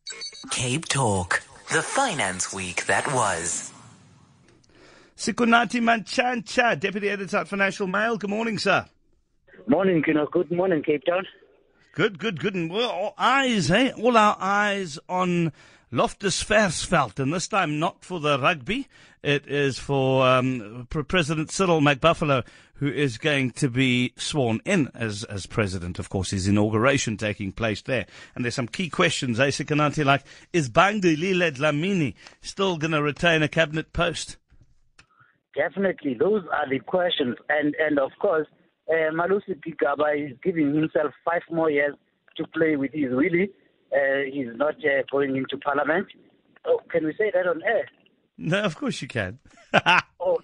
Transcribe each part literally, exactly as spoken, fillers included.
Cape Talk, the finance week that was. Sikonathi Mantshantsha, Deputy Editor at Financial Mail. Good morning, sir. Morning, Kino. Good morning, Cape Town. Good, good, good. And we're all eyes, eh? All our eyes on Loftus Versfeld, and this time not for the rugby. It is for um, President Cyril McBuffalo, who is going to be sworn in as as president. Of course, his inauguration taking place there. And there's some key questions, eh, Sikonathi, like, is Bangilile Dlamini still going to retain a cabinet post? Definitely, those are the questions. And, and of course, uh, Malusi Gigaba is giving himself five more years to play with his willy. Uh, he's not uh, going into parliament. Oh, can we say that on air? No, of course you can. oh.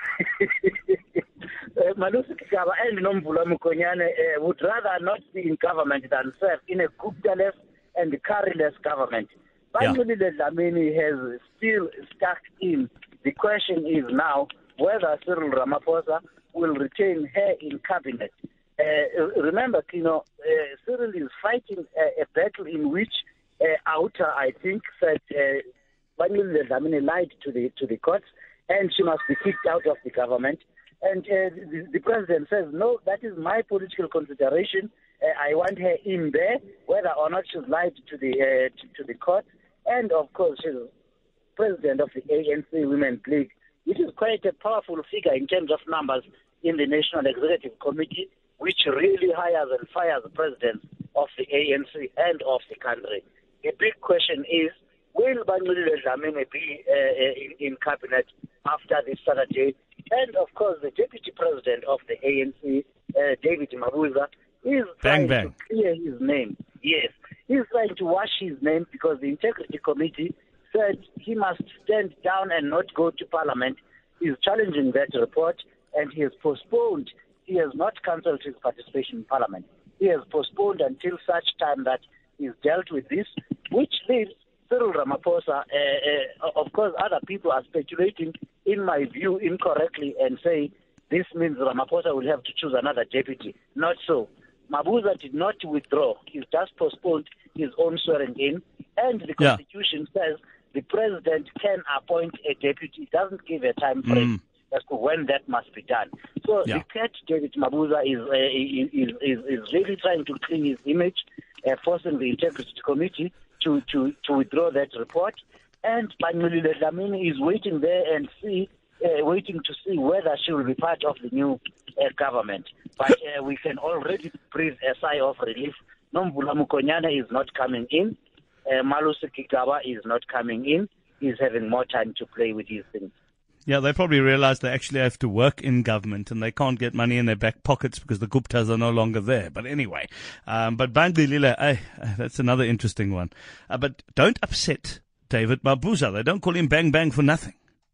uh, Malusi Gigaba and Nombula Mukonyane uh, would rather not be in government than serve in a Gupta-less and Kari-less government. Bangilile Dlamini has still stuck in. The question is now whether Cyril Ramaphosa will retain her in cabinet. Uh, remember, Kino, uh, Cyril is fighting a, a battle in which uh, Outer, I think, said Bangilile uh, Dlamini lied to the to the courts and she must be kicked out of the government. And uh, the, the president says, no, that is my political consideration. Uh, I want her in there, whether or not she's lied to the uh, to, to the court. And of course, she's president of the A N C Women's League, which is quite a powerful figure in terms of numbers in the National Executive Committee, which really hires and fires the president of the A N C and of the country. The big question is, will Bangilile Dlamini be uh, in, in cabinet after this Saturday? And of course, the deputy president of the A N C, uh, David Mabuza, is bang, trying bang. to clear his name. Yes, he's trying to wash his name because the Integrity Committee said he must stand down and not go to parliament. He's challenging that report and he has postponed. He has not cancelled his participation in parliament. He has postponed until such time that he's dealt with this, which leaves Cyril Ramaphosa. Uh, uh, of course, other people are speculating, in my view, incorrectly and say this means Ramaphosa will have to choose another deputy. Not so. Mabuza did not withdraw. He's just postponed his own swearing in. And the Yeah. Constitution says the president can appoint a deputy. It doesn't give a time frame Mm. as to when that must be done. So Yeah. the cat, David Mabuza, is, uh, is, is, is really trying to clean his image, uh, forcing the Integrity Committee to, to, to withdraw that report. And Bangilile Dlamini is waiting there and see, uh, waiting to see whether she will be part of the new uh, government. But uh, we can already breathe a sigh of relief. Nombula Mukonyane is not coming in. Uh, Malusi Gigaba is not coming in. He's having more time to play with these things. Yeah, they probably realize they actually have to work in government and they can't get money in their back pockets because the Guptas are no longer there. But anyway, um, but Bangilile, eh, that's another interesting one. Uh, but don't upset David Mabuza. They don't call him Bang Bang for nothing.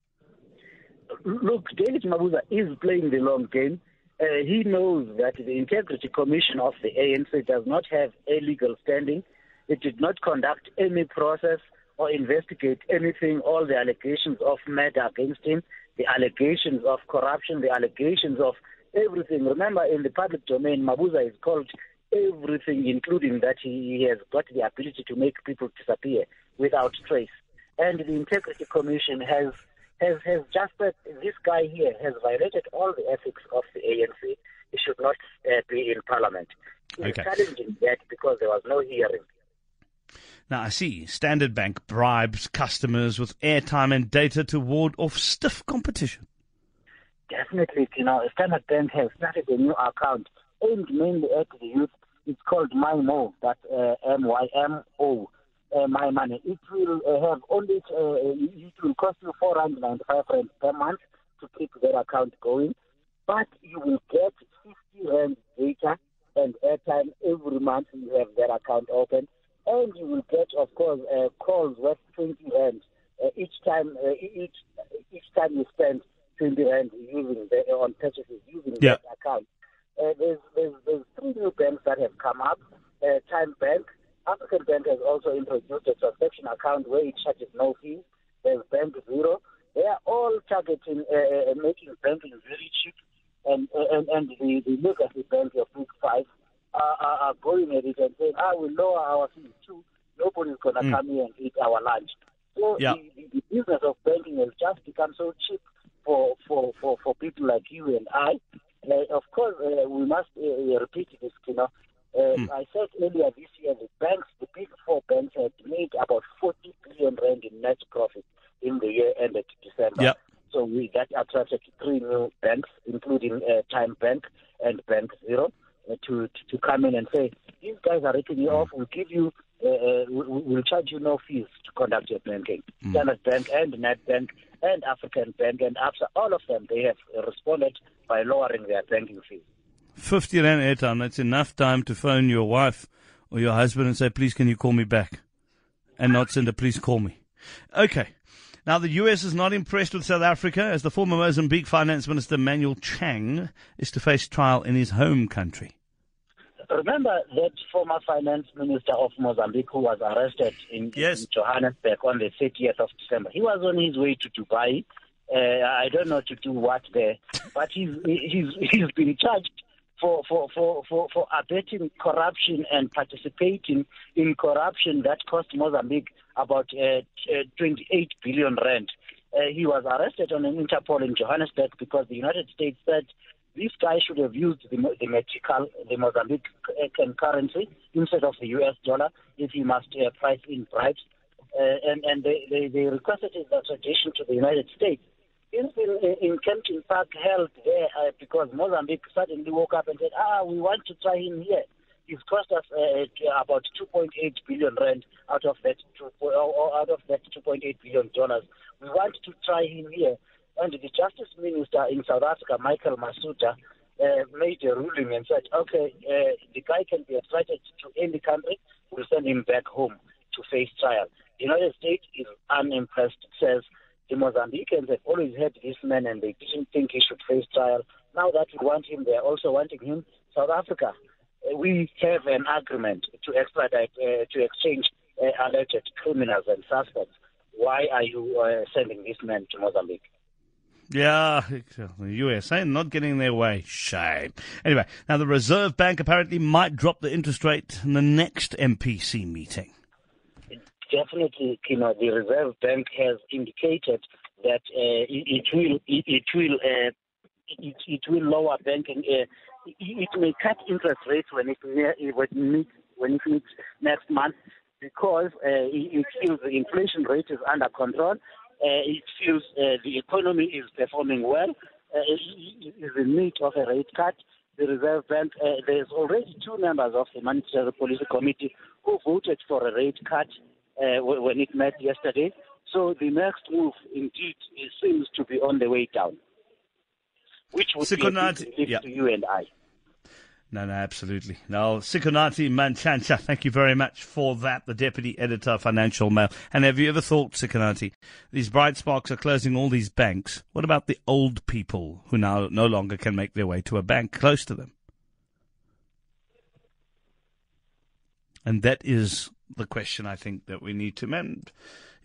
Look, David Mabuza is playing the long game. Uh, he knows that the Integrity Commission of the A N C does not have a legal standing. It did not conduct any process or investigate anything, all the allegations of murder against him, the allegations of corruption, the allegations of everything. Remember, in the public domain, Mabuza is called everything, including that he, he has got the ability to make people disappear without trace. And the Integrity Commission has has, has just said, this guy here has violated all the ethics of the A N C. He should not uh, be in parliament. He's Okay. challenging that because there was no hearing. Now, I see Standard Bank bribes customers with airtime and data to ward off stiff competition. Definitely, you know, Standard Bank has started a new account aimed mainly at the youth. It's called MyMo, that's uh, M Y M O, uh, My Money. It will uh, have only, uh, it will cost you four hundred ninety-five rand per month to keep that account going, but you will get fifty rand data and airtime every month you have that account open. And you will get, of course, uh, calls worth twenty rand uh, each time. Uh, each each time you spend twenty rand using the, on purchases using Yeah. that account. Uh, there's, there's there's three new banks that have come up. Uh, Time Bank, African Bank has also introduced a transaction account where it charges no fees. There's Bank Zero. They are all targeting uh, uh, making banking very cheap, and and and the the legacy bank of Big Five. Are, are, are going at it and saying, ah, we lower our fees too. nobody's going to Mm. come here and eat our lunch. So Yeah. the, the, the business of banking has just become so cheap for, for, for, for people like you and I. Uh, of course, uh, we must uh, repeat this, you know. Uh, Mm. I said earlier this year, the banks, the big four banks, had made about forty billion rand in net profit in the year ended December. Yep. So we that attracted three new banks, including uh, Time Bank and Bank Zero, uh, to, to to come in and say, these guys are ripping you off. We'll give you, uh, uh, we, we'll charge you no fees to conduct your banking. Mm. Standard Bank and Nedbank and African Bank and ABSA, all of them, they have responded by lowering their banking fees. fifty rand airtime, that's enough time to phone your wife or your husband and say, please, can you call me back? And not send a please call me. Okay. Now, the U S is not impressed with South Africa as the former Mozambique Finance Minister Manuel Chang is to face trial in his home country. Remember that former finance minister of Mozambique who was arrested in, Yes. in Johannesburg on the thirtieth of December. He was on his way to Dubai. Uh, I don't know to do what there, but he's he's he's been charged for for for for, for abetting corruption and participating in corruption that cost Mozambique about uh, twenty-eight billion rand. Uh, he was arrested on an Interpol in Johannesburg because the United States said this guy should have used the, the Mexican, the Mozambique currency instead of the U S dollar if he must uh, price in bribes. Uh, and and they, they, they requested his extradition to the United States. He's been in Kempton Park held there uh, because Mozambique suddenly woke up and said, ah, we want to try him here. He's cost us uh, about two point eight billion rand out of that two, or out of that two point eight billion dollars. We want to try him here. And the Justice Minister in South Africa, Michael Masuta, uh, made a ruling and said, okay, uh, the guy can be extradited to any country. We'll send him back home to face trial. The United States is unimpressed. It says the Mozambicans have always had this man and they didn't think he should face trial. Now that we want him, they're also wanting him. South Africa, uh, we have an agreement to extradite, uh, to exchange uh, alleged criminals and suspects. Why are you uh, sending this man to Mozambique? Yeah, the U S A not getting their way. Shame. Anyway, now the Reserve Bank apparently might drop the interest rate in the next M P C meeting. Definitely, you know, the Reserve Bank has indicated that uh, it, it will it, it will uh, it, it will lower banking. Uh, it, it may cut interest rates when it when it meets when it meets next month because uh, it, it feels the inflation rate is under control. Uh, it feels uh, the economy is performing well. Uh, it is in need of a rate cut. The Reserve Bank, uh, there's already two members of the Monetary Policy Committee who voted for a rate cut uh, when it met yesterday. So the next move, indeed, it seems to be on the way down, which would Sikonathi, be a big relief yeah. to you and I. No, no, absolutely. Now, Sikonathi Mantshantsha, thank you very much for that, the Deputy Editor of Financial Mail. And have you ever thought, Sikonathi, these bright sparks are closing all these banks. What about the old people who now no longer can make their way to a bank close to them? And that is the question I think that we need to mend.